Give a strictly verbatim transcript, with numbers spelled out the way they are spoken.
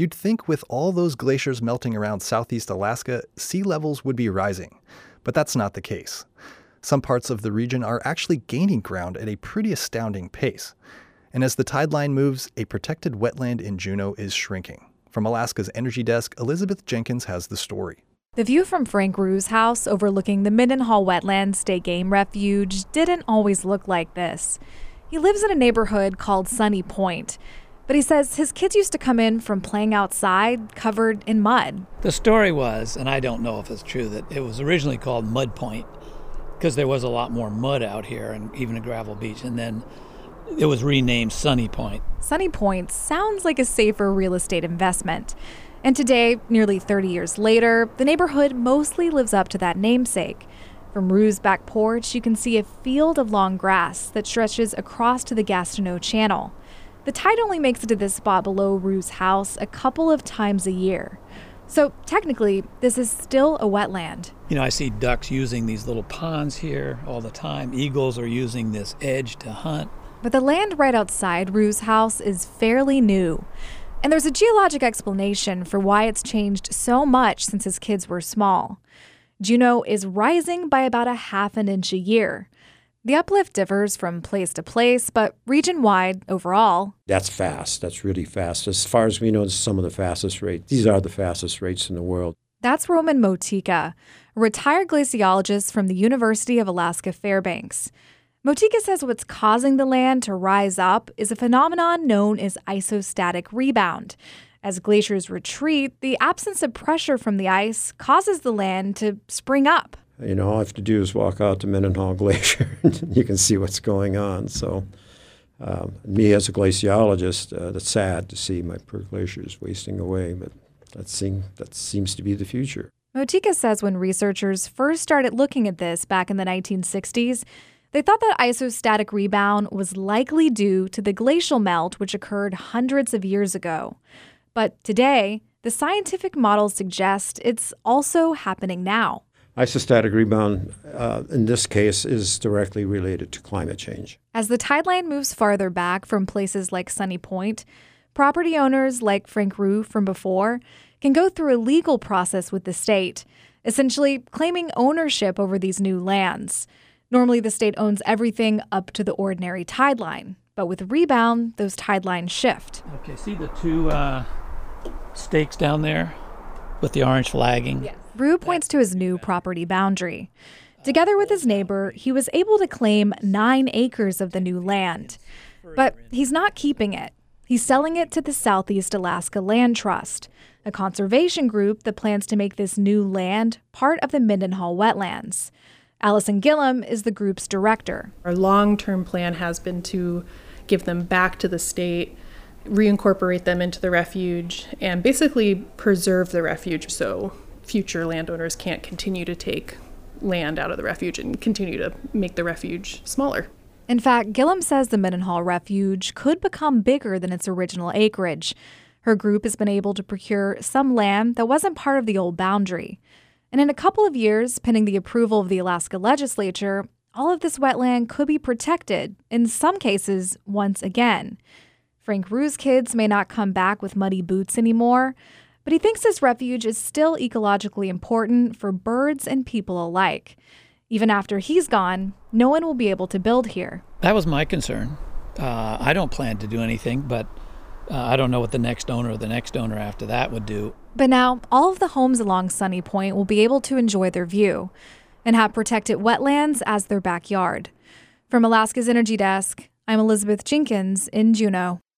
You'd think with all those glaciers melting around southeast Alaska, sea levels would be rising. But that's not the case. Some parts of the region are actually gaining ground at a pretty astounding pace. And as the tide line moves, a protected wetland in Juneau is shrinking. From Alaska's Energy Desk, Elizabeth Jenkins has the story. The view from Frank Rue's house overlooking the Mendenhall Wetlands State Game Refuge didn't always look like this. He lives in a neighborhood called Sunny Point, but he says his kids used to come in from playing outside covered in mud. The story was, and I don't know if it's true, that it was originally called Mud Point because there was a lot more mud out here and even a gravel beach, and then it was renamed Sunny Point. Sunny Point sounds like a safer real estate investment. And today, nearly thirty years later, the neighborhood mostly lives up to that namesake. From Rue's back porch, you can see a field of long grass that stretches across to the Gastineau Channel. The tide only makes it to this spot below Rue's house a couple of times a year. So technically, this is still a wetland. You know, I see ducks using these little ponds here all the time. Eagles are using this edge to hunt. But the land right outside Rue's house is fairly new. And there's a geologic explanation for why it's changed so much since his kids were small. Juneau is rising by about a half an inch a year. The uplift differs from place to place, but region-wide, overall, that's fast. That's really fast. As far as we know, it's some of the fastest rates. These are the fastest rates in the world. That's Roman Motika, a retired glaciologist from the University of Alaska Fairbanks. Motika says what's causing the land to rise up is a phenomenon known as isostatic rebound. As glaciers retreat, the absence of pressure from the ice causes the land to spring up. You know, all I have to do is walk out to Mendenhall Glacier and you can see what's going on. So um, me as a glaciologist, uh, that's sad to see my poor glaciers wasting away, but that, seem, that seems to be the future. Motika says when researchers first started looking at this back in the nineteen sixties, they thought that isostatic rebound was likely due to the glacial melt which occurred hundreds of years ago. But today, the scientific models suggest it's also happening now. Isostatic rebound, uh, in this case, is directly related to climate change. As the tide line moves farther back from places like Sunny Point, property owners like Frank Rue from before can go through a legal process with the state, essentially claiming ownership over these new lands. Normally, the state owns everything up to the ordinary tide line. But with rebound, those tide lines shift. Okay, see the two uh, stakes down there with the orange flagging? Yes. Rue points to his new property boundary. Together with his neighbor, he was able to claim nine acres of the new land. But he's not keeping it. He's selling it to the Southeast Alaska Land Trust, a conservation group that plans to make this new land part of the Mendenhall Wetlands. Allison Gillum is the group's director. Our long-term plan has been to give them back to the state, reincorporate them into the refuge, and basically preserve the refuge so future landowners can't continue to take land out of the refuge and continue to make the refuge smaller. In fact, Gillum says the Mendenhall Refuge could become bigger than its original acreage. Her group has been able to procure some land that wasn't part of the old boundary. And in a couple of years, pending the approval of the Alaska legislature, all of this wetland could be protected, in some cases, once again. Frank Rue's kids may not come back with muddy boots anymore, but he thinks this refuge is still ecologically important for birds and people alike. Even after he's gone, no one will be able to build here. That was my concern. Uh, I don't plan to do anything, but uh, I don't know what the next owner or the next owner after that would do. But now, all of the homes along Sunny Point will be able to enjoy their view and have protected wetlands as their backyard. From Alaska's Energy Desk, I'm Elizabeth Jenkins in Juneau.